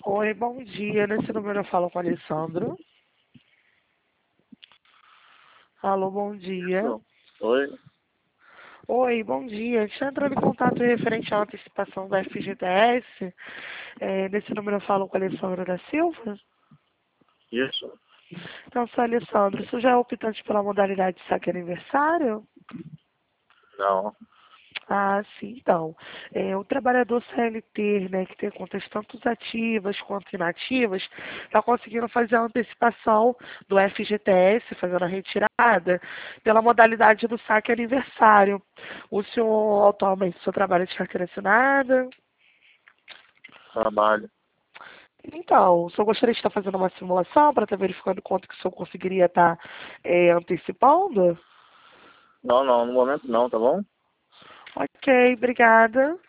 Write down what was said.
Oi, bom dia. Nesse número eu falo com o Alessandro. Alô, bom dia. Oi? Oi, bom dia. Estou entrando em contato referente à antecipação da FGTS. Nesse número eu falo com o Alessandro da Silva. Isso? Então, sou Alessandro. Você já é optante pela modalidade de saque aniversário? Não. Ah, sim, então. O trabalhador CLT, né, que tem contas tanto ativas quanto inativas, está conseguindo fazer a antecipação do FGTS, fazendo a retirada, pela modalidade do saque aniversário. O senhor atualmente só trabalha de carteira assinada? Trabalho. Então, o senhor gostaria de estar fazendo uma simulação para estar verificando quanto que o senhor conseguiria estar antecipando? Não, no momento não, tá bom? Ok, obrigada.